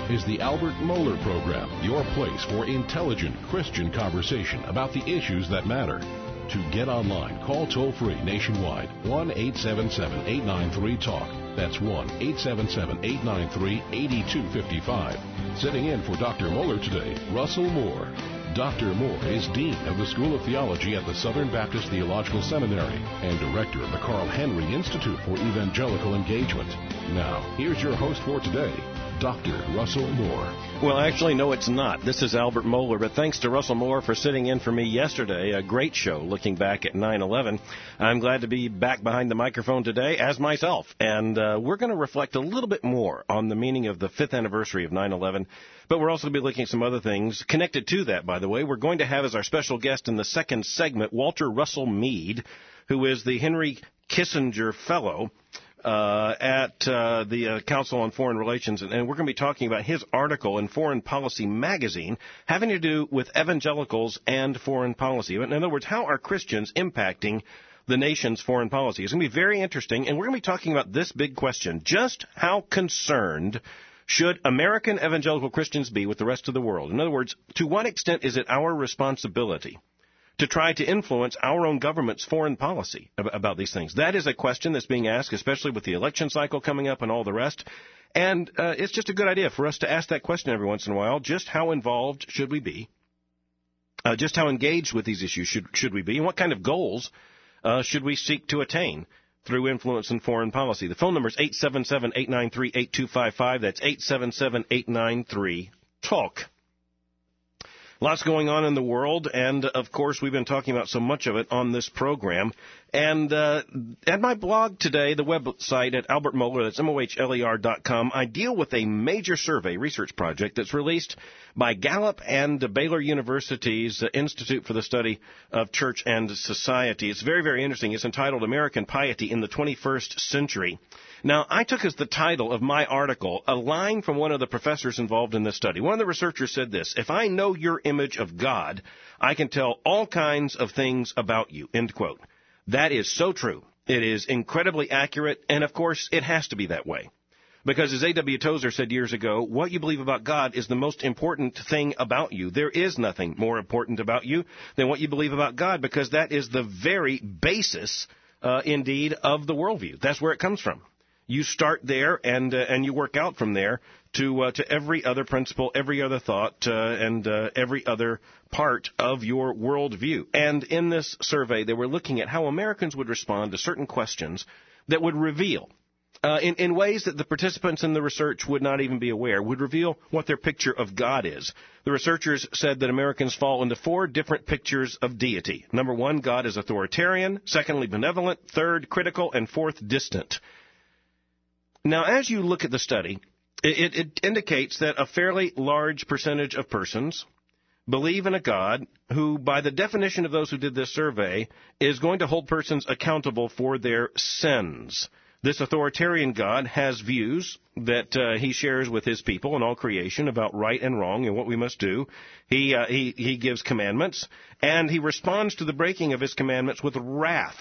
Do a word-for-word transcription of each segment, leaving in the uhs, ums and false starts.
is the Albert Mohler Program, your place for intelligent Christian conversation about the issues that matter. To get online, call toll-free nationwide, one eight seven seven, eight nine three, talk. That's one eight seven seven, eight nine three, eight two five five. Sitting in for Doctor Mohler today, Russell Moore. Doctor Moore is Dean of the School of Theology at the Southern Baptist Theological Seminary and Director of the Carl Henry Institute for Evangelical Engagement. Now, here's your host for today, Doctor Russell Moore. Well, actually, no, it's not. This is Albert Mohler, but thanks to Russell Moore for sitting in for me yesterday. A great show looking back at nine eleven. I'm glad to be back behind the microphone today as myself, and uh, we're going to reflect a little bit more on the meaning of the fifth anniversary of nine eleven, but we're also going to be looking at some other things connected to that, by the way. We're going to have as our special guest in the second segment Walter Russell Mead, who is the Henry Kissinger Fellow Uh, at uh, the uh, Council on Foreign Relations, and, and we're going to be talking about his article in Foreign Policy magazine having to do with evangelicals and foreign policy. In other words, how are Christians impacting the nation's foreign policy? It's going to be very interesting, and we're going to be talking about this big question: just how concerned should American evangelical Christians be with the rest of the world? In other words, to what extent is it our responsibility to try to influence our own government's foreign policy about these things? That is a question that's being asked, especially with the election cycle coming up and all the rest. And uh, it's just a good idea for us to ask that question every once in a while. Just how involved should we be? Uh, just how engaged with these issues should, should we be? And what kind of goals uh, should we seek to attain through influence in foreign policy? The phone number is eight seven seven, eight nine three, eight two five five. That's eight seven seven, eight nine three, talk. Lots going on in the world, and, of course, we've been talking about so much of it on this program. And uh, at my blog today, the website at Albert Mohler, that's M O H L E R dot com, I deal with a major survey research project that's released by Gallup and Baylor University's Institute for the Study of Church and Society. It's very, very interesting. It's entitled American Piety in the twenty-first Century. Now, I took as the title of my article a line from one of the professors involved in this study. One of the researchers said this: if I know your image of God, I can tell all kinds of things about you, end quote. That is so true. It is incredibly accurate, and of course, it has to be that way. Because as A W Tozer said years ago, what you believe about God is the most important thing about you. There is nothing more important about you than what you believe about God, because that is the very basis, uh, indeed, of the worldview. That's where it comes from. You start there, and uh, and you work out from there to uh, to every other principle, every other thought, uh, and uh, every other part of your worldview. And in this survey, they were looking at how Americans would respond to certain questions that would reveal, uh, in, in ways that the participants in the research would not even be aware, would reveal what their picture of God is. The researchers said that Americans fall into four different pictures of deity. Number one, God is authoritarian. Secondly, benevolent. Third, critical. And fourth, distant. Now, as you look at the study, it, it indicates that a fairly large percentage of persons believe in a God who, by the definition of those who did this survey, is going to hold persons accountable for their sins. This authoritarian God has views that uh, he shares with his people and all creation about right and wrong and what we must do. He, uh, he, he gives commandments, and he responds to the breaking of his commandments with wrath.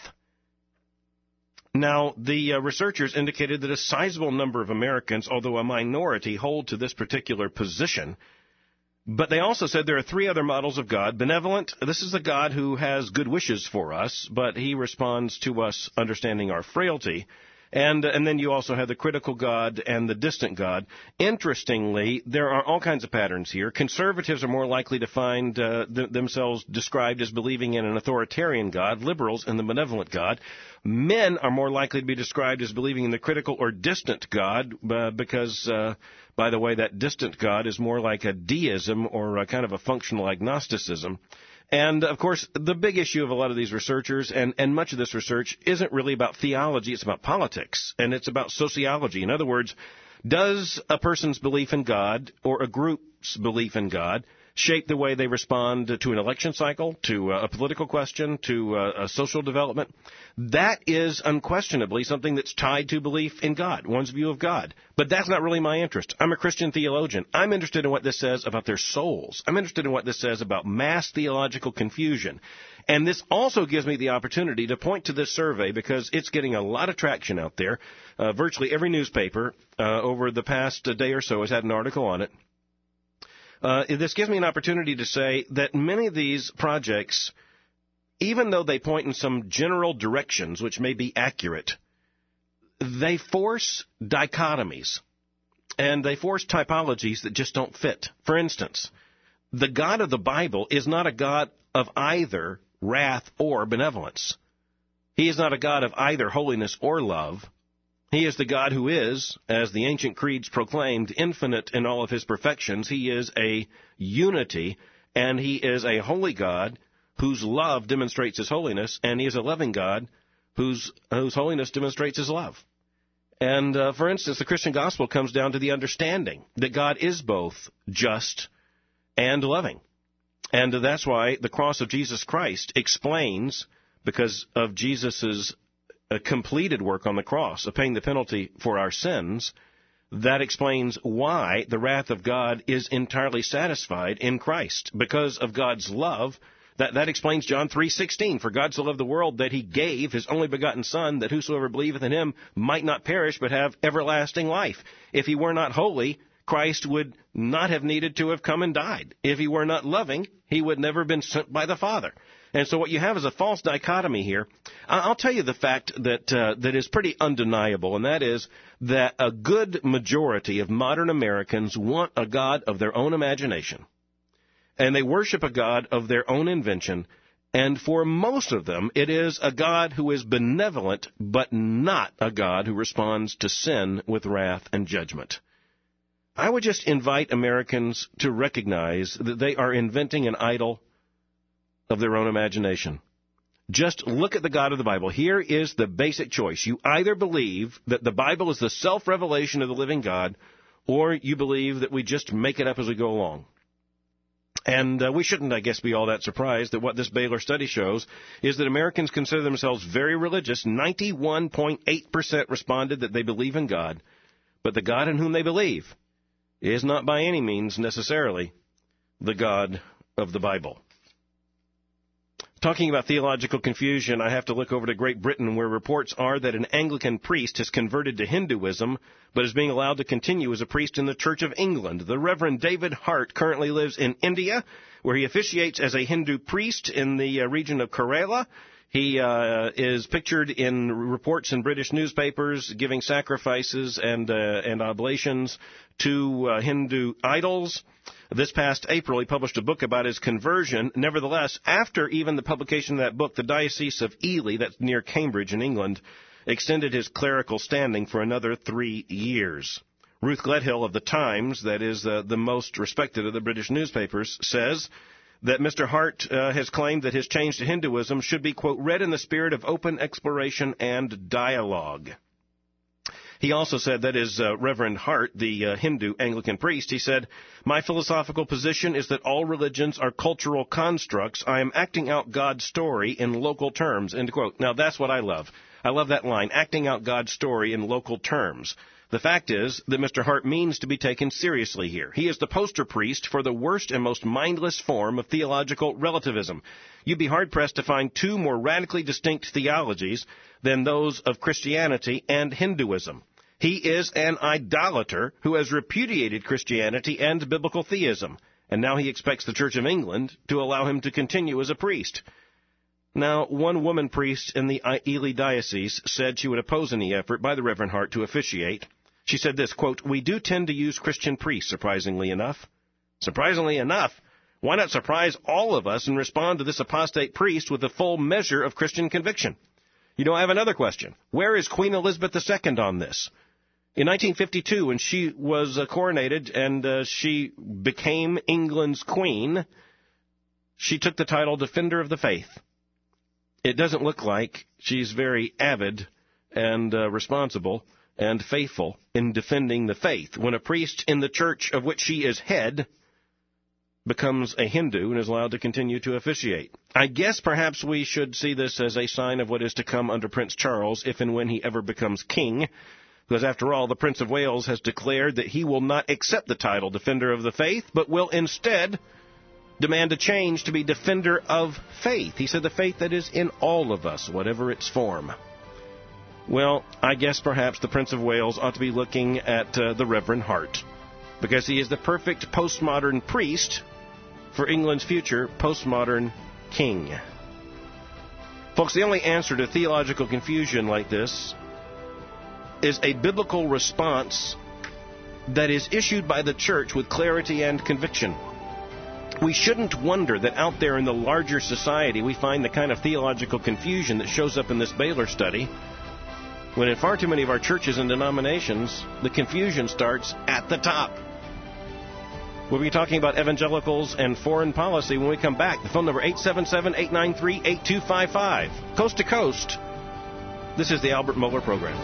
Now, the uh, researchers indicated that a sizable number of Americans, although a minority, hold to this particular position. But they also said there are three other models of God. Benevolent, this is a God who has good wishes for us, but he responds to us understanding our frailty. And and then you also have the critical God and the distant God. Interestingly, there are all kinds of patterns here. Conservatives are more likely to find uh, th- themselves described as believing in an authoritarian God, liberals in the benevolent God. Men are more likely to be described as believing in the critical or distant God uh, because, uh, by the way, that distant God is more like a deism or a kind of a functional agnosticism. And, of course, the big issue of a lot of these researchers, and, and much of this research, isn't really about theology. It's about politics, and it's about sociology. In other words, does a person's belief in God or a group Christians' belief in God shape the way they respond to an election cycle, to a political question, to a social development. That is unquestionably something that's tied to belief in God, one's view of God. But that's not really my interest. I'm a Christian theologian. I'm interested in what this says about their souls. I'm interested in what this says about mass theological confusion. And this also gives me the opportunity to point to this survey because it's getting a lot of traction out there. Uh, virtually every newspaper uh, over the past day or so has had an article on it. Uh, this gives me an opportunity to say that many of these projects, even though they point in some general directions which may be accurate, they force dichotomies and they force typologies that just don't fit. For instance, the God of the Bible is not a God of either wrath or benevolence. He is not a God of either holiness or love. He is the God who is, as the ancient creeds proclaimed, infinite in all of his perfections. He is a unity, and he is a holy God whose love demonstrates his holiness, and he is a loving God whose, whose holiness demonstrates his love. And, uh, for instance, the Christian gospel comes down to the understanding that God is both just and loving. And that's why the cross of Jesus Christ explains, because of Jesus' a completed work on the cross of paying the penalty for our sins, that explains why the wrath of God is entirely satisfied in Christ. Because of God's love, that, that explains John three sixteen. For God so loved the world that he gave his only begotten Son, that whosoever believeth in him might not perish but have everlasting life. If he were not holy, Christ would not have needed to have come and died. If he were not loving, he would never have been sent by the Father. And so what you have is a false dichotomy here. I'll tell you the fact that uh, that is pretty undeniable, and that is that a good majority of modern Americans want a God of their own imagination, and they worship a God of their own invention, and for most of them, it is a God who is benevolent, but not a God who responds to sin with wrath and judgment. I would just invite Americans to recognize that they are inventing an idol of their own imagination. Just look at the God of the Bible. Here is the basic choice. You either believe that the Bible is the self-revelation of the living God, or you believe that we just make it up as we go along. And uh, we shouldn't, I guess, be all that surprised that what this Baylor study shows is that Americans consider themselves very religious. ninety-one point eight percent responded that they believe in God, but the God in whom they believe is not by any means necessarily the God of the Bible. Talking about theological confusion, I have to look over to Great Britain, where reports are that an Anglican priest has converted to Hinduism, but is being allowed to continue as a priest in the Church of England. The Reverend David Hart currently lives in India, where he officiates as a Hindu priest in the uh, region of Kerala. He uh, is pictured in reports in British newspapers giving sacrifices and, uh, and oblations to uh, Hindu idols. This past April, he published a book about his conversion. Nevertheless, after even the publication of that book, the Diocese of Ely, that's near Cambridge in England, extended his clerical standing for another three years. Ruth Gledhill of the Times, that is uh, the most respected of the British newspapers, says that Mister Hart uh, has claimed that his change to Hinduism should be, quote, read in the spirit of open exploration and dialogue. He also said, that is uh, Reverend Hart, the uh, Hindu Anglican priest, he said, my philosophical position is that all religions are cultural constructs. I am acting out God's story in local terms, end quote. Now, that's what I love. I love that line, acting out God's story in local terms. The fact is that Mister Hart means to be taken seriously here. He is the poster priest for the worst and most mindless form of theological relativism. You'd be hard-pressed to find two more radically distinct theologies than those of Christianity and Hinduism. He is an idolater who has repudiated Christianity and biblical theism, and now he expects the Church of England to allow him to continue as a priest. Now, one woman priest in the Ely Diocese said she would oppose any effort by the Reverend Hart to officiate. She said this, quote, we do tend to use Christian priests, surprisingly enough. Surprisingly enough? Why not surprise all of us and respond to this apostate priest with the full measure of Christian conviction? You know, I have another question. Where is Queen Elizabeth the Second on this? In nineteen fifty-two, when she was uh, coronated and uh, she became England's queen, she took the title Defender of the Faith. It doesn't look like she's very avid and uh, responsible and faithful in defending the faith. When a priest in the church of which she is head becomes a Hindu and is allowed to continue to officiate. I guess perhaps we should see this as a sign of what is to come under Prince Charles, if and when he ever becomes king, because after all, the Prince of Wales has declared that he will not accept the title Defender of the Faith, but will instead demand a change to be Defender of Faith. He said the faith that is in all of us, whatever its form. Well, I guess perhaps the Prince of Wales ought to be looking at uh, the Reverend Hart, because he is the perfect postmodern priest for England's future postmodern king. Folks, the only answer to theological confusion like this is a biblical response that is issued by the church with clarity and conviction. We shouldn't wonder that out there in the larger society we find the kind of theological confusion that shows up in this Baylor study, when in far too many of our churches and denominations, the confusion starts at the top. We'll be talking about evangelicals and foreign policy when we come back. The phone number eight seven seven, eight nine three, eight two five five. Coast to coast, this is the Albert Mohler Program.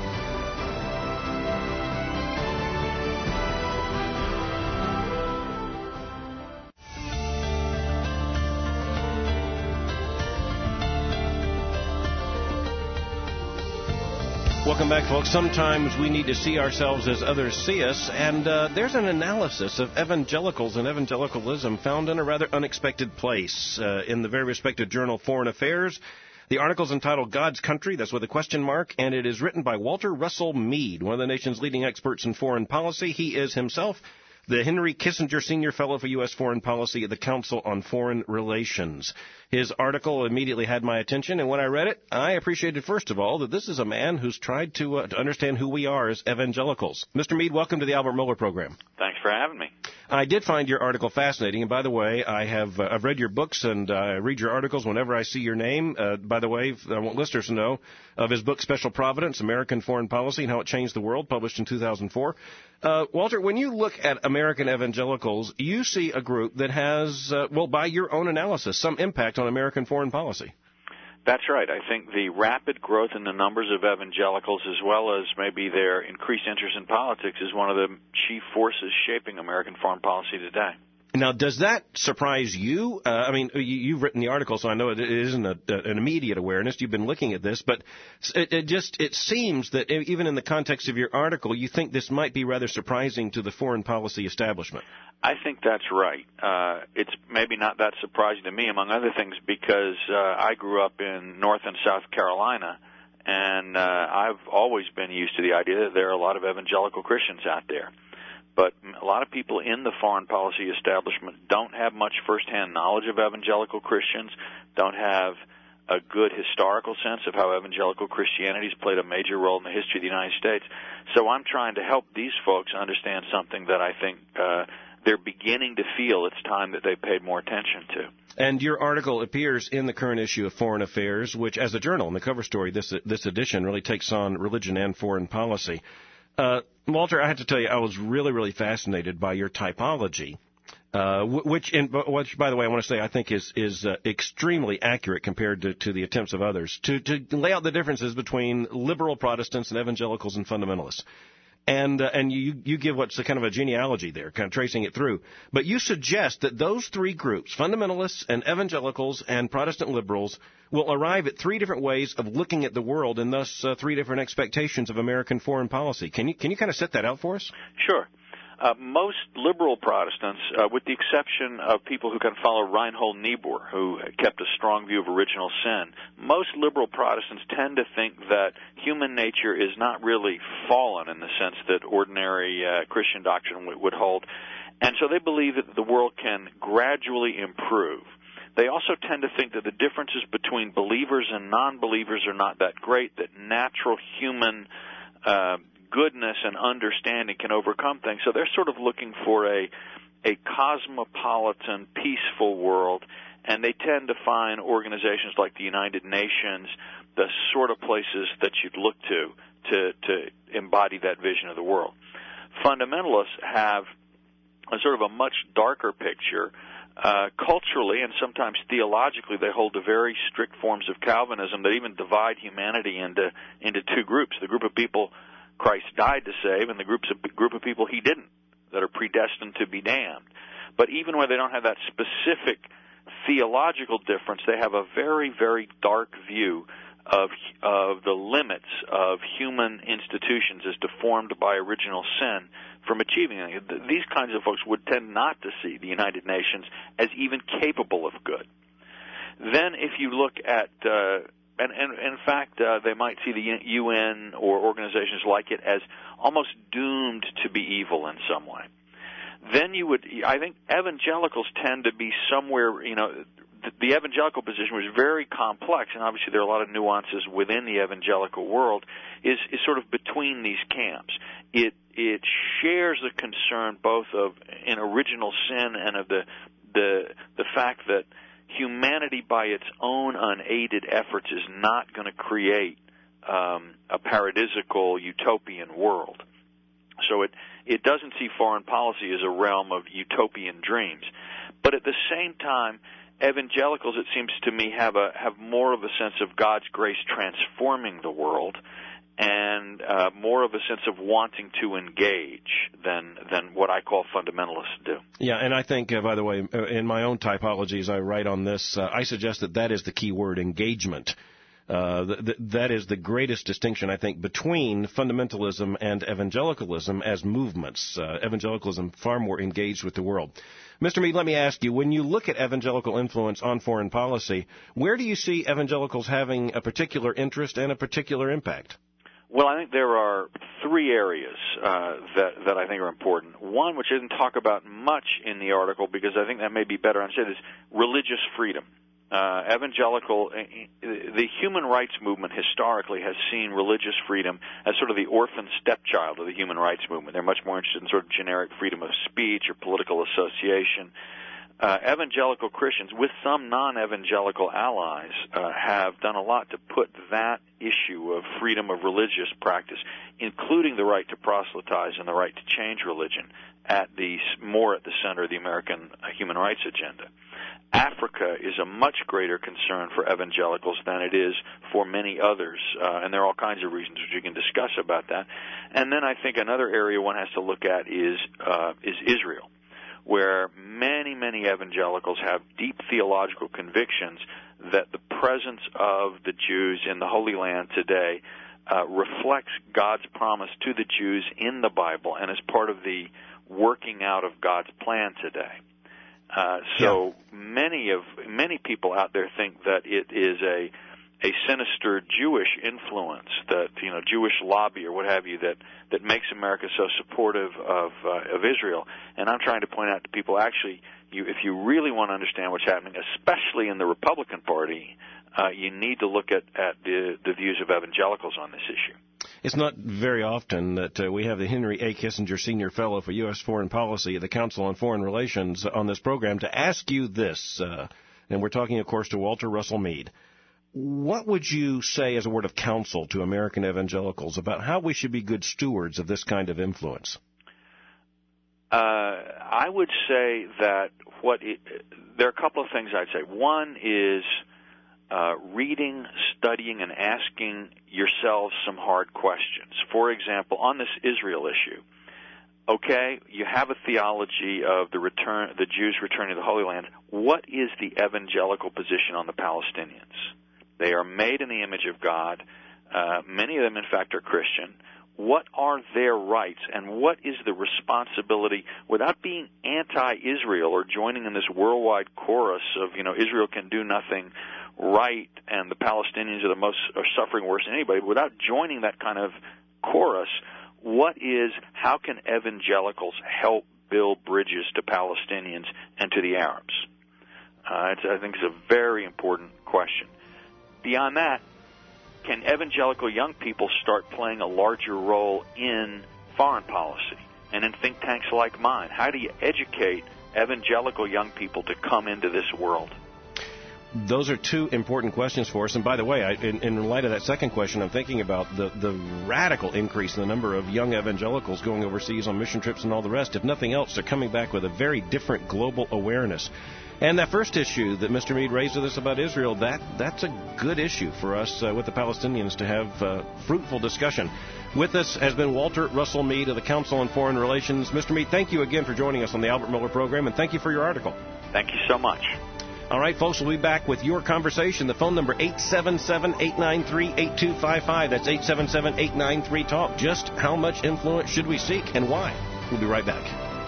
Welcome back, folks. Sometimes we need to see ourselves as others see us, and uh, there's an analysis of evangelicals and evangelicalism found in a rather unexpected place uh, in the very respected journal Foreign Affairs. The article's entitled God's Country, that's with a question mark, and it is written by Walter Russell Mead, one of the nation's leading experts in foreign policy. He is himself the Henry Kissinger Senior Fellow for U S Foreign Policy at the Council on Foreign Relations. His article immediately had my attention, and when I read it, I appreciated, first of all, that this is a man who's tried to, uh, to understand who we are as evangelicals. Mister Mead, welcome to the Albert Mohler Program. Thanks for having me. I did find your article fascinating, and by the way, I have uh, I've read your books and I uh, read your articles whenever I see your name. Uh, by the way, I want listeners to know of his book, Special Providence, American Foreign Policy and How It Changed the World, published in two thousand four. Uh, Walter, when you look at American evangelicals, you see a group that has, uh, well, by your own analysis, some impact on American foreign policy. That's right. I think the rapid growth in the numbers of evangelicals, as well as maybe their increased interest in politics, is one of the chief forces shaping American foreign policy today. Now, does that surprise you? Uh, I mean, you, you've written the article, so I know it, it isn't a, an immediate awareness. You've been looking at this, but it, it just it seems that even in the context of your article, you think this might be rather surprising to the foreign policy establishment. I think that's right. Uh, it's maybe not that surprising to me, among other things, because uh, I grew up in North and South Carolina, and uh, I've always been used to the idea that there are a lot of evangelical Christians out there. But a lot of people in the foreign policy establishment don't have much firsthand knowledge of evangelical Christians, don't have a good historical sense of how evangelical Christianity has played a major role in the history of the United States. So I'm trying to help these folks understand something that I think uh, they're beginning to feel it's time that they paid more attention to. And your article appears in the current issue of Foreign Affairs, which, as a journal, in the cover story, this this edition really takes on religion and foreign policy. Uh, Walter, I have to tell you, I was really, really fascinated by your typology, uh, which, in, which, by the way, I want to say I think is is uh, extremely accurate compared to, to the attempts of others to, to lay out the differences between liberal Protestants and evangelicals and fundamentalists. And uh, and you you give what's a kind of a genealogy there, kind of tracing it through. But you suggest that those three groups, fundamentalists and evangelicals and Protestant liberals, will arrive at three different ways of looking at the world, and thus uh, three different expectations of American foreign policy. Can you can you kind of set that out for us? Sure. Uh, most liberal Protestants, uh, with the exception of people who kind of follow Reinhold Niebuhr, who kept a strong view of original sin, most liberal Protestants tend to think that human nature is not really fallen in the sense that ordinary uh, Christian doctrine w- would hold. And so they believe that the world can gradually improve. They also tend to think that the differences between believers and non-believers are not that great, that natural human uh, goodness and understanding can overcome things. So they're sort of looking for a a cosmopolitan, peaceful world, and they tend to find organizations like the United Nations the sort of places that you'd look to to, to embody that vision of the world. Fundamentalists have a sort of a much darker picture. Uh, culturally and sometimes theologically, they hold to very strict forms of Calvinism that even divide humanity into into two groups: the group of people Christ died to save, and the groups of, group of people he didn't, that are predestined to be damned. But even where they don't have that specific theological difference, they have a very, very dark view of of the limits of human institutions as deformed by original sin from achieving it. These kinds of folks would tend not to see the United Nations as even capable of good. Then if you look at, uh, and, and, and in fact, uh, they might see the U N or organizations like it as almost doomed to be evil in some way. Then you would, I think evangelicals tend to be somewhere, you know, the, the evangelical position was very complex, and obviously there are a lot of nuances within the evangelical world, is, is sort of between these camps. It, it shares the concern both of an original sin and of the, the, the fact that humanity by its own unaided efforts is not going to create um, a paradisical utopian world. So it, it doesn't see foreign policy as a realm of utopian dreams. But at the same time, evangelicals, it seems to me, have a have more of a sense of God's grace transforming the world, and uh, more of a sense of wanting to engage than than what I call fundamentalists do. Yeah, and I think, uh, by the way, in my own typologies, I write on this, uh, I suggest that that is the key word, engagement. Uh, th- th- that is the greatest distinction, I think, between fundamentalism and evangelicalism as movements. Uh, evangelicalism far more engaged with the world. Mister Mead, let me ask you, when you look at evangelical influence on foreign policy, where do you see evangelicals having a particular interest and a particular impact? Well, I think there are three areas uh, that that I think are important. One, which I didn't talk about much in the article because I think that may be better understood, is religious freedom. Uh, evangelical, the human rights movement historically has seen religious freedom as sort of the orphan stepchild of the human rights movement. They're much more interested in sort of generic freedom of speech or political association. Uh, evangelical Christians, with some non-evangelical allies, uh, have done a lot to put that issue of freedom of religious practice, including the right to proselytize and the right to change religion, at the more at the center of the American human rights agenda. Africa is a much greater concern for evangelicals than it is for many others, uh, and there are all kinds of reasons which you can discuss about that. And then I think another area one has to look at is uh, is Israel, where many, many evangelicals have deep theological convictions that the presence of the Jews in the Holy Land today uh, reflects God's promise to the Jews in the Bible and is part of the working out of God's plan today. Uh, so yeah. many of many people out there think that it is a a sinister Jewish influence, that you know Jewish lobby or what have you, that that makes America so supportive of uh, of Israel. And I'm trying to point out to people, actually, you, if you really want to understand what's happening, especially in the Republican Party, uh, you need to look at at the the views of evangelicals on this issue. It's not very often that uh, we have the Henry A. Kissinger Senior Fellow for U S Foreign Policy at the Council on Foreign Relations on this program to ask you this, uh, and we're talking, of course, to Walter Russell Mead. What would you say as a word of counsel to American evangelicals about how we should be good stewards of this kind of influence? Uh, I would say that what it, there are a couple of things I'd say. One is Uh, reading, studying, and asking yourselves some hard questions. For example, on this Israel issue, okay, you have a theology of the return, the Jews returning to the Holy Land. What is the evangelical position on the Palestinians? They are made in the image of God. Uh, many of them, in fact, are Christian. What are their rights, and what is the responsibility, without being anti-Israel or joining in this worldwide chorus of, you know, Israel can do nothing right and the Palestinians are the most are suffering worse than anybody, without joining that kind of chorus, what is, how can evangelicals help build bridges to Palestinians and to the Arabs? Uh, it's, I think it's a very important question. Beyond that, can evangelical young people start playing a larger role in foreign policy and in think tanks like mine? How do you educate evangelical young people to come into this world? those are two important questions for us. And by the way, I, in, in light of that second question, I'm thinking about the, the radical increase in the number of young evangelicals going overseas on mission trips and all the rest. If nothing else, they're coming back with a very different global awareness. And that first issue that Mister Mead raised with us about Israel, that that's a good issue for us uh, with the Palestinians to have uh, fruitful discussion. With us has been Walter Russell Mead of the Council on Foreign Relations. Mister Mead, thank you again for joining us on the Albert Mohler program, and thank you for your article. Thank you so much. All right, folks, we'll be back with your conversation. The phone number, eight seven seven, eight nine three, eight two five five. That's eight seven seven, eight nine three, TALK. Just how much influence should we seek and why? We'll be right back.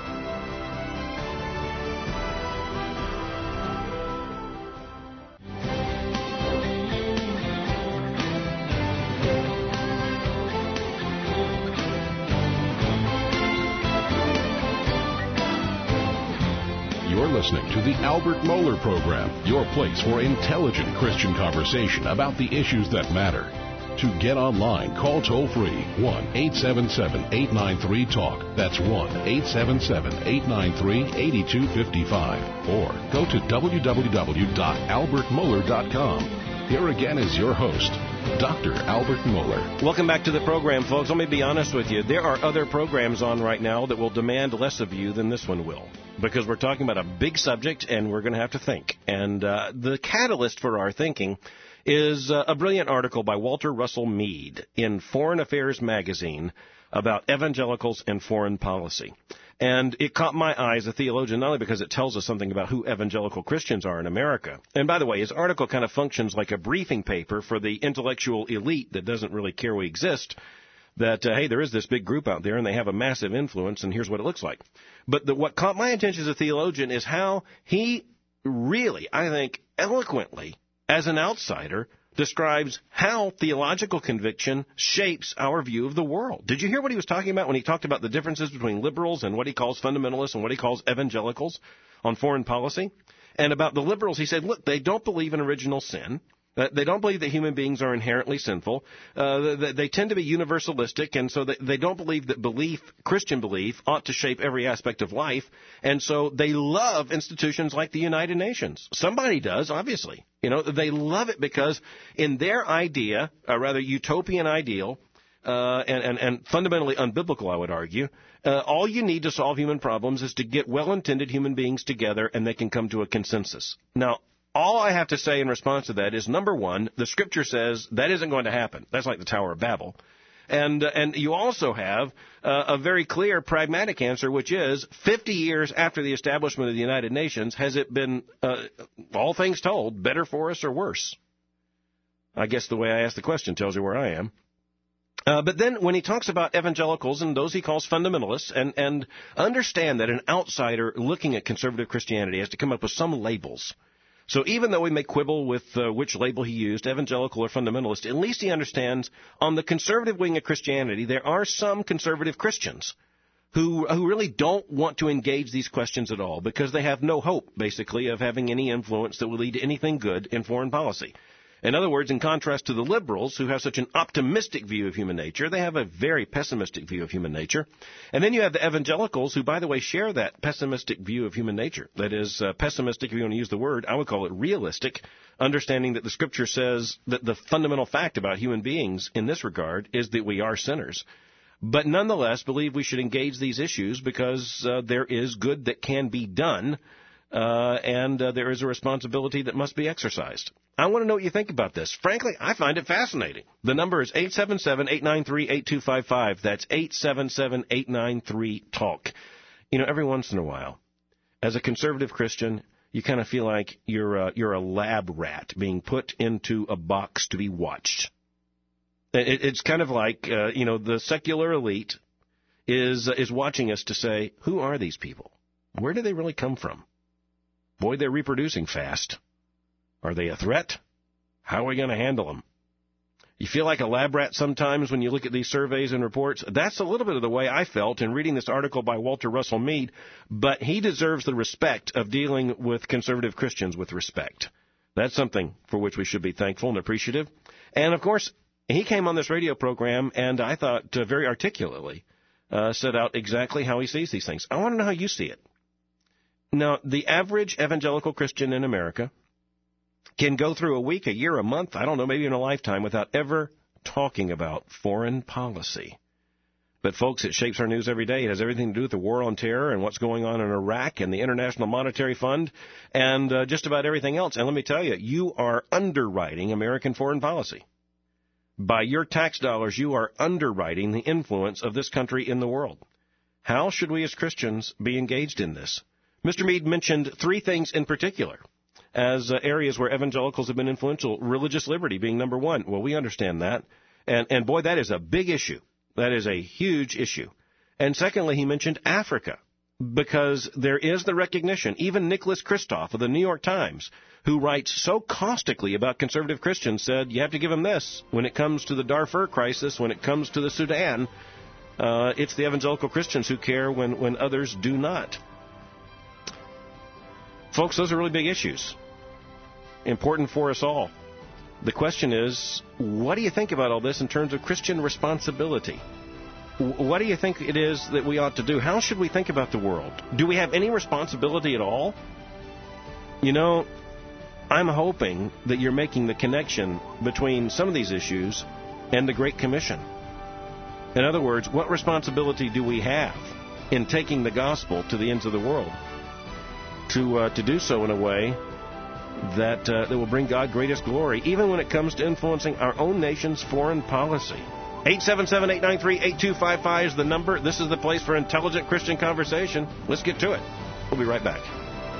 Listening to the Albert Mohler program, your place for intelligent Christian conversation about the issues that matter. To get online, call toll-free one eight seven seven, eight nine three, TALK. That's one eight seven seven, eight nine three, eight two five five. Or go to w w w dot albert mohler dot com. Here again is your host, Doctor Albert Mohler. Welcome back to the program, folks. Let me be honest with you. There are other programs on right now that will demand less of you than this one will, because we're talking about a big subject and we're going to have to think. And uh, the catalyst for our thinking is uh, a brilliant article by Walter Russell Mead in Foreign Affairs magazine about evangelicals and foreign policy. And it caught my eye as a theologian, not only because it tells us something about who evangelical Christians are in America. And by the way, his article kind of functions like a briefing paper for the intellectual elite that doesn't really care we exist, that, uh, hey, there is this big group out there and they have a massive influence and here's what it looks like. But the, what caught my attention as a theologian is how he really, I think, eloquently, as an outsider, describes how theological conviction shapes our view of the world. Did you hear what he was talking about when he talked about the differences between liberals and what he calls fundamentalists and what he calls evangelicals on foreign policy? And about the liberals, he said, look, they don't believe in original sin. They don't believe that human beings are inherently sinful. Uh, they, they tend to be universalistic, and so they, they don't believe that belief, Christian belief, ought to shape every aspect of life. And so they love institutions like the United Nations. Somebody does, obviously. You know, they love it because in their idea, a rather utopian ideal, uh, and, and, and fundamentally unbiblical, I would argue, uh, all you need to solve human problems is to get well-intended human beings together and they can come to a consensus. Now, all I have to say in response to that is, number one, the Scripture says that isn't going to happen. That's like the Tower of Babel. And uh, and you also have uh, a very clear pragmatic answer, which is fifty years after the establishment of the United Nations, has it been, uh, all things told, better for us or worse? I guess the way I ask the question tells you where I am. Uh, but then when he talks about evangelicals and those he calls fundamentalists, and, and understand that an outsider looking at conservative Christianity has to come up with some labels. So even though we may quibble with uh, which label he used, evangelical or fundamentalist, at least he understands on the conservative wing of Christianity, there are some conservative Christians who who really don't want to engage these questions at all because they have no hope, basically, of having any influence that will lead to anything good in foreign policy. In other words, in contrast to the liberals, who have such an optimistic view of human nature, they have a very pessimistic view of human nature. And then you have the evangelicals, who, by the way, share that pessimistic view of human nature. That is, uh, pessimistic, if you want to use the word, I would call it realistic, understanding that the Scripture says that the fundamental fact about human beings in this regard is that we are sinners. But nonetheless, believe we should engage these issues because uh, there is good that can be done, uh, and uh, there is a responsibility that must be exercised. I want to know what you think about this. Frankly, I find it fascinating. The number is eight seven seven, eight nine three, eight two five five. That's eight seven seven, eight nine three, TALK. You know, every once in a while, as a conservative Christian, you kind of feel like you're a, you're a lab rat being put into a box to be watched. It, it's kind of like, uh, you know, the secular elite is is watching us to say, who are these people? Where do they really come from? Boy, they're reproducing fast. Are they a threat? How are we going to handle them? You feel like a lab rat sometimes when you look at these surveys and reports. That's a little bit of the way I felt in reading this article by Walter Russell Mead, but he deserves the respect of dealing with conservative Christians with respect. That's something for which we should be thankful and appreciative. And, of course, he came on this radio program, and I thought uh, very articulately uh, set out exactly how he sees these things. I want to know how you see it. Now, the average evangelical Christian in America can go through a week, a year, a month, I don't know, maybe in a lifetime without ever talking about foreign policy. But, folks, it shapes our news every day. It has everything to do with the war on terror and what's going on in Iraq and the International Monetary Fund and uh, just about everything else. And let me tell you, you are underwriting American foreign policy. By your tax dollars, you are underwriting the influence of this country in the world. How should we as Christians be engaged in this? Mister Meade mentioned three things in particular as uh, areas where evangelicals have been influential, religious liberty being number one. Well, we understand that. And, and boy, that is a big issue. That is a huge issue. And secondly, he mentioned Africa, because there is the recognition, even Nicholas Kristof of the New York Times, who writes so caustically about conservative Christians, said you have to give them this. When it comes to the Darfur crisis, when it comes to the Sudan, uh, it's the evangelical Christians who care when, when others do not. Folks, those are really big issues, important for us all. The question is, what do you think about all this in terms of Christian responsibility? What do you think it is that we ought to do? How should we think about the world? Do we have any responsibility at all? You know, I'm hoping that you're making the connection between some of these issues and the Great Commission. In other words, what responsibility do we have in taking the gospel to the ends of the world? To, uh, to do so in a way that uh, that will bring God greatest glory, even when it comes to influencing our own nation's foreign policy. eight seven seven, eight nine three, eight two five five is the number. This is the place for intelligent Christian conversation. Let's get to it. We'll be right back.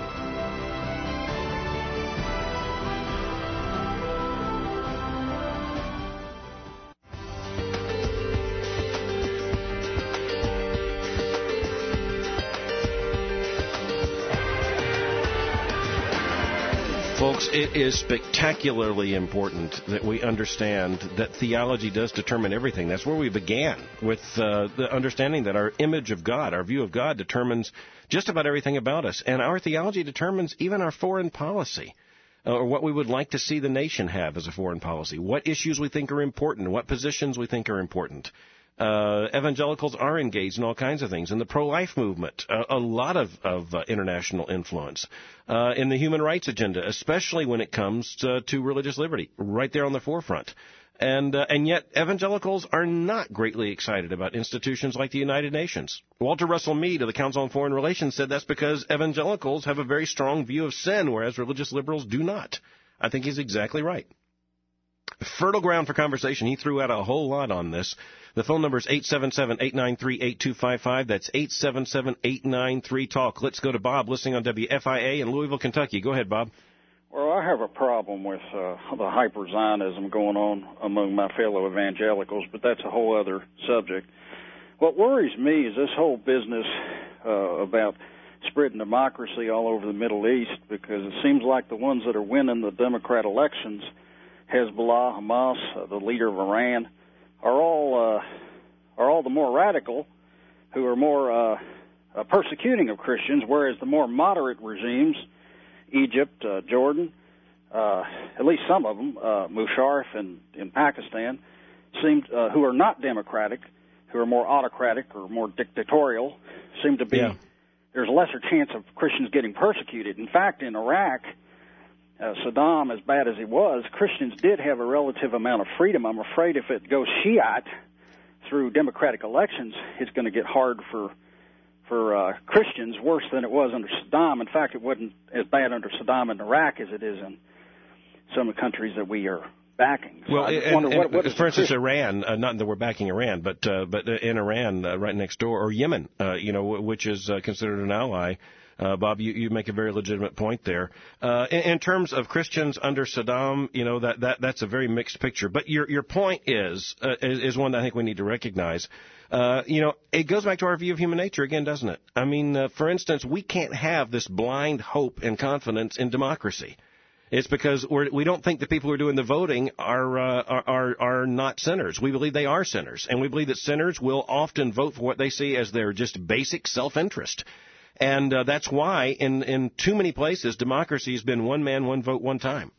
Folks, it is spectacularly important that we understand that theology does determine everything. That's where we began, with uh, the understanding that our image of God, our view of God, determines just about everything about us. And our theology determines even our foreign policy, uh, or what we would like to see the nation have as a foreign policy, what issues we think are important, what positions we think are important. Uh, evangelicals are engaged in all kinds of things. In the pro-life movement, uh, a lot of, of uh, international influence. Uh, in the human rights agenda, especially when it comes to, to religious liberty, right there on the forefront. And uh, and yet evangelicals are not greatly excited about institutions like the United Nations. Walter Russell Meade of the Council on Foreign Relations said that's because evangelicals have a very strong view of sin, whereas religious liberals do not. I think he's exactly right. Fertile ground for conversation. He threw out a whole lot on this. The phone number is eight seven seven, eight nine three, eight two five five. That's eight seven seven, eight nine three, talk. Let's go to Bob, listening on W F I A in Louisville, Kentucky. Go ahead, Bob. Well, I have a problem with uh, the hyper-Zionism going on among my fellow evangelicals, but that's a whole other subject. What worries me is this whole business uh, about spreading democracy all over the Middle East, because it seems like the ones that are winning the Democrat elections, Hezbollah, Hamas, uh, the leader of Iran, are all uh, are all the more radical, who are more uh, uh, persecuting of Christians, whereas the more moderate regimes, Egypt, uh, Jordan, uh, at least some of them, uh, Musharraf in, in Pakistan, seem uh, who are not democratic, who are more autocratic or more dictatorial, seem to be, yeah. There's a lesser chance of Christians getting persecuted. In fact, in Iraq, Uh, Saddam, as bad as he was, Christians did have a relative amount of freedom. I'm afraid if it goes Shiite through democratic elections, it's going to get hard for for uh, Christians, worse than it was under Saddam. In fact, it wasn't as bad under Saddam in Iraq as it is in some of the countries that we are backing. So well, I just and, wonder and, what, what is for instance, Christian? Iran, uh, not that we're backing Iran, but uh, but in Iran, uh, right next door, or Yemen, uh, you know, which is uh, considered an ally. Uh, Bob, you, you make a very legitimate point there. Uh, in, in terms of Christians under Saddam, you know, that, that that's a very mixed picture. But your your point is, uh, is is one that I think we need to recognize. Uh, you know, it goes back to our view of human nature again, doesn't it? I mean, uh, for instance, we can't have this blind hope and confidence in democracy. It's because we're, we don't think the people who are doing the voting are, uh, are are are not sinners. We believe they are sinners, and we believe that sinners will often vote for what they see as their just basic self-interest. And uh, that's why in, in too many places, democracy has been one man, one vote, one time,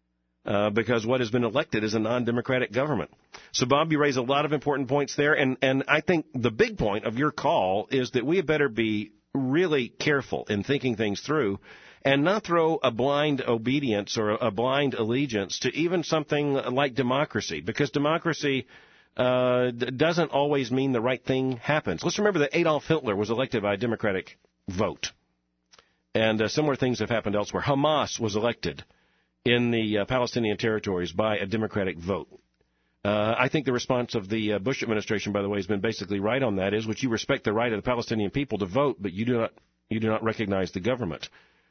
uh, because what has been elected is a non-democratic government. So, Bob, you raise a lot of important points there, and, and I think the big point of your call is that we had better be really careful in thinking things through and not throw a blind obedience or a blind allegiance to even something like democracy, because democracy uh, doesn't always mean the right thing happens. Let's remember that Adolf Hitler was elected by a Democratic vote, and uh, similar things have happened elsewhere. Hamas was elected in the uh, Palestinian territories by a Democratic vote. Uh, I think the response of the uh, Bush administration, by the way, has been basically right on that, is which you respect the right of the Palestinian people to vote, but you do not you do not recognize the government,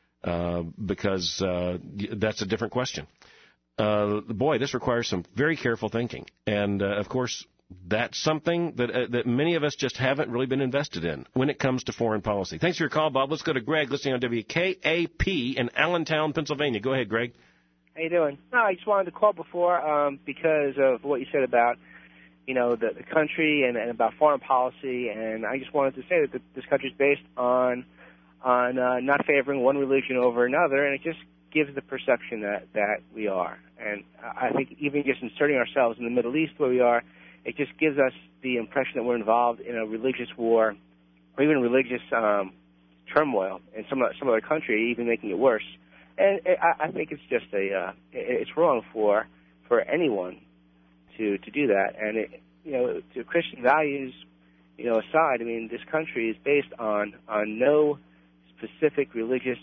uh, because uh, that's a different question. Uh, boy, this requires some very careful thinking, and uh, of course, that's something that uh, that many of us just haven't really been invested in when it comes to foreign policy. Thanks for your call, Bob. Let's go to Greg, listening on W K A P in Allentown, Pennsylvania. Go ahead, Greg. How you doing? No, I just wanted to call before um, because of what you said about, you know, the, the country and, and about foreign policy, and I just wanted to say that the, this country is based on on uh, not favoring one religion over another, and it just gives the perception that, that we are. And I think even just inserting ourselves in the Middle East where we are, it just gives us the impression that we're involved in a religious war or even religious um, turmoil in some some other country, even making it worse. And I, I think it's just a uh, it's wrong for for anyone to to do that. And it, you know, to Christian values, you know, aside, I mean, this country is based on on no specific religious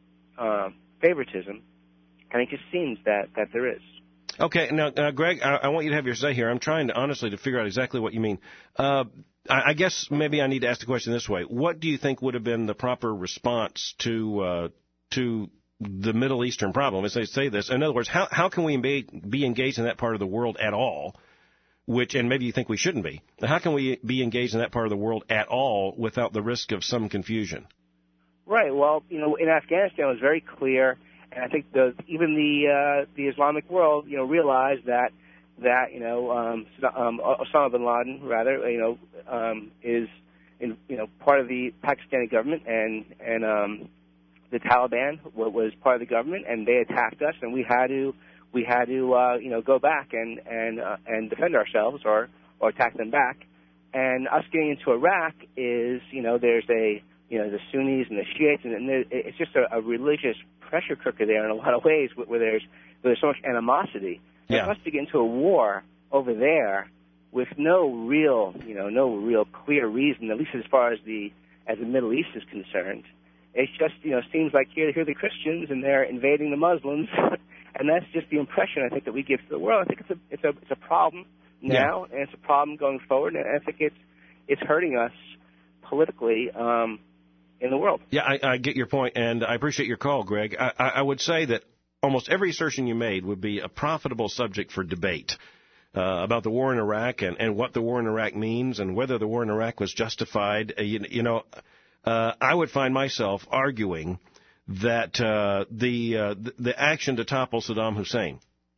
um, favoritism, and it just seems that that there is. Okay, now, uh, Greg, I, I want you to have your say here. I'm trying to honestly to figure out exactly what you mean. Uh, I, I guess maybe I need to ask the question this way: what do you think would have been the proper response to uh, to the Middle Eastern problem, as they say this? In other words, how how can we be, be engaged in that part of the world at all, which, and maybe you think we shouldn't be, how can we be engaged in that part of the world at all without the risk of some confusion? Right. Well, you know, in Afghanistan it was very clear, and I think the, even the uh, the Islamic world, you know, realized that that you know um, um, Osama bin Laden, rather, you know, um, is in, you know part of the Pakistani government, and and um, the Taliban was part of the government, and they attacked us, and we had to we had to uh, you know go back and and uh, and defend ourselves or or attack them back. And us getting into Iraq is, you know, there's a you know the Sunnis and the Shiites, and, and there, it's just a, a religious pressure cooker there in a lot of ways, where, where there's where there's so much animosity. Yeah. For us to get into a war over there with no real you know no real clear reason, at least as far as the as the Middle East is concerned. It's just, you know, seems like here, here are the Christians and they're invading the Muslims, and that's just the impression I think that we give to the world. I think it's a it's a it's a problem now, yeah. and it's a problem going forward, and I think it's it's hurting us politically um, in the world. Yeah, I, I get your point, and I appreciate your call, Greg. I, I would say that almost every assertion you made would be a profitable subject for debate uh, about the war in Iraq and, and what the war in Iraq means and whether the war in Iraq was justified. Uh, you, you know. Uh, I would find myself arguing that uh, the, uh, the the action to topple Saddam Hussein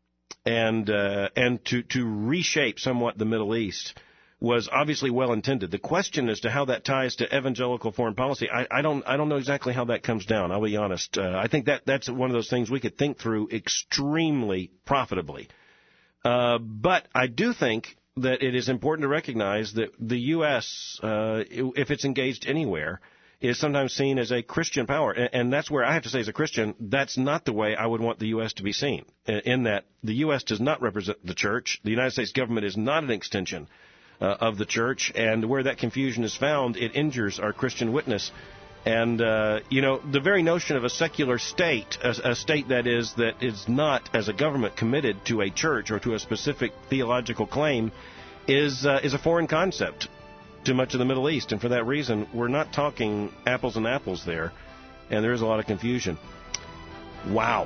and uh, and to to reshape somewhat the Middle East was obviously well intended. The question as to how that ties to evangelical foreign policy, I, I don't I don't know exactly how that comes down. I'll be honest. Uh, I think that that's one of those things we could think through extremely profitably. Uh, but I do think that it is important to recognize that the U S, uh, if it's engaged anywhere, is sometimes seen as a Christian power. And, and that's where I have to say, as a Christian, that's not the way I would want the U S to be seen, in that the U S does not represent the church. The United States government is not an extension uh, of the church. And where that confusion is found, it injures our Christian witness. And, uh, you know, the very notion of a secular state, a, a state that is that is not, as a government, committed to a church or to a specific theological claim, is uh, is a foreign concept to much of the Middle East. And for that reason, we're not talking apples and apples there, and there is a lot of confusion. Wow.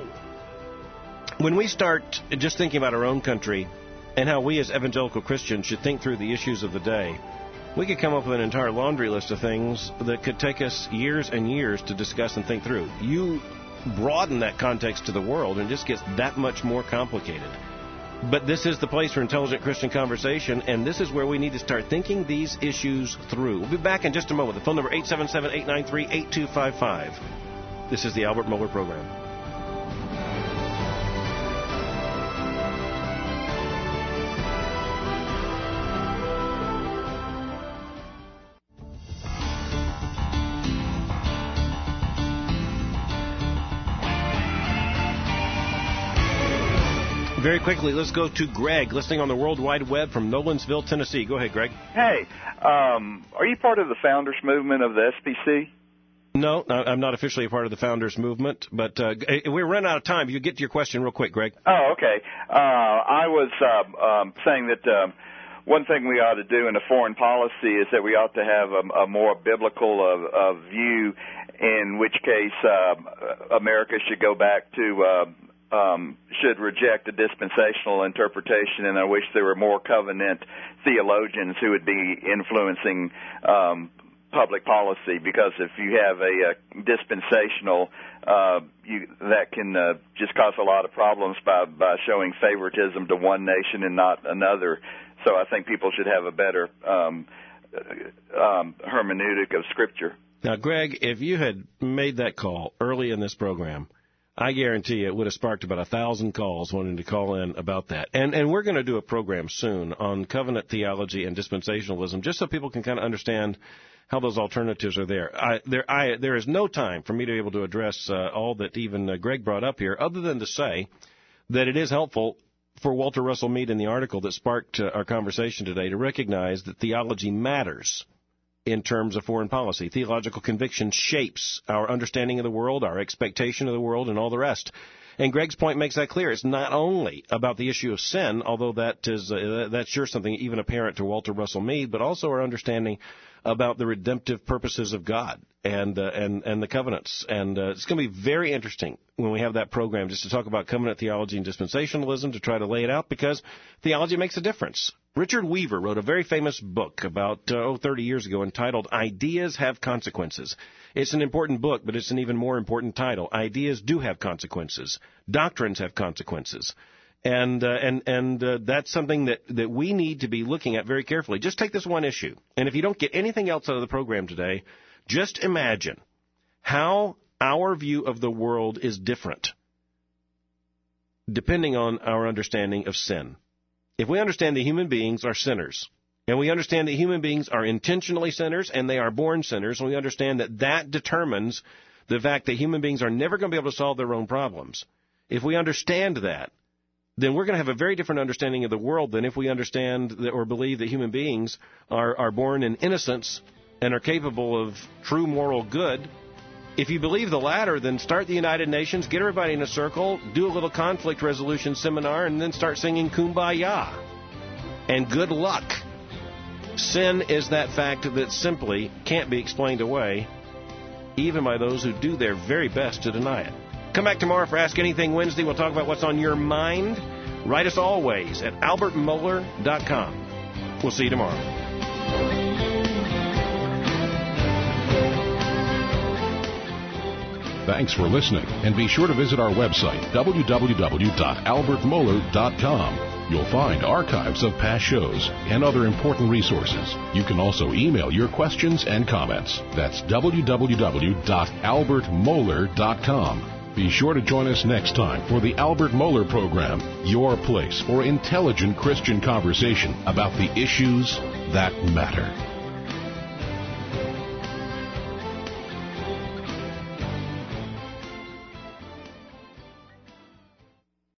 When we start just thinking about our own country and how we as evangelical Christians should think through the issues of the day, we could come up with an entire laundry list of things that could take us years and years to discuss and think through. You broaden that context to the world, and it just gets that much more complicated. But this is the place for intelligent Christian conversation, and this is where we need to start thinking these issues through. We'll be back in just a moment. The phone number, eight seven seven, eight nine three, eight two five five. This is the Albert Mohler Program. Very quickly, let's go to Greg, listening on the World Wide Web from Nolensville, Tennessee. Go ahead, Greg. Hey, um, are you part of the founders movement of the S P C? No, I'm not officially a part of the founders movement, but uh, we're running out of time. You get to your question real quick, Greg. Oh, okay. Uh, I was uh, um, saying that um, one thing we ought to do in a foreign policy is that we ought to have a, a more biblical uh, uh, view, in which case uh, America should go back to uh, Um, should reject the dispensational interpretation, and I wish there were more covenant theologians who would be influencing um, public policy, because if you have a, a dispensational, uh, you, that can uh, just cause a lot of problems by, by showing favoritism to one nation and not another. So I think people should have a better um, um, hermeneutic of Scripture. Now, Greg, if you had made that call early in this program, I guarantee it would have sparked about a thousand calls wanting to call in about that. And and we're going to do a program soon on covenant theology and dispensationalism, just so people can kind of understand how those alternatives are there. I, there, I, there is no time for me to be able to address uh, all that even uh, Greg brought up here, other than to say that it is helpful for Walter Russell Mead in the article that sparked uh, our conversation today to recognize that theology matters in terms of foreign policy. Theological conviction shapes our understanding of the world, our expectation of the world, and all the rest. And Greg's point makes that clear. It's not only about the issue of sin, although that is uh, that's sure something even apparent to Walter Russell Mead, but also our understanding about the redemptive purposes of God and uh, and and the covenants. And uh, it's going to be very interesting when we have that program just to talk about covenant theology and dispensationalism, to try to lay it out, because theology makes a difference. Richard Weaver wrote a very famous book about uh, oh, thirty years ago entitled Ideas Have Consequences. It's an important book, but it's an even more important title. Ideas do have consequences. Doctrines have consequences. And uh, and and uh, that's something that, that we need to be looking at very carefully. Just take this one issue. And if you don't get anything else out of the program today, just imagine how our view of the world is different depending on our understanding of sin. If we understand that human beings are sinners, and we understand that human beings are intentionally sinners and they are born sinners, and we understand that that determines the fact that human beings are never going to be able to solve their own problems. If we understand that, then we're going to have a very different understanding of the world than if we understand that, or believe that human beings are, are born in innocence and are capable of true moral good. If you believe the latter, then start the United Nations, get everybody in a circle, do a little conflict resolution seminar, and then start singing Kumbaya. And good luck. Sin is that fact that simply can't be explained away, even by those who do their very best to deny it. Come back tomorrow for Ask Anything Wednesday. We'll talk about what's on your mind. Write us always at albert mohler dot com. We'll see you tomorrow. Thanks for listening, and be sure to visit our website, w w w dot albert mohler dot com. You'll find archives of past shows and other important resources. You can also email your questions and comments. That's w w w dot albert mohler dot com. Be sure to join us next time for the Albert Mohler Program, your place for intelligent Christian conversation about the issues that matter.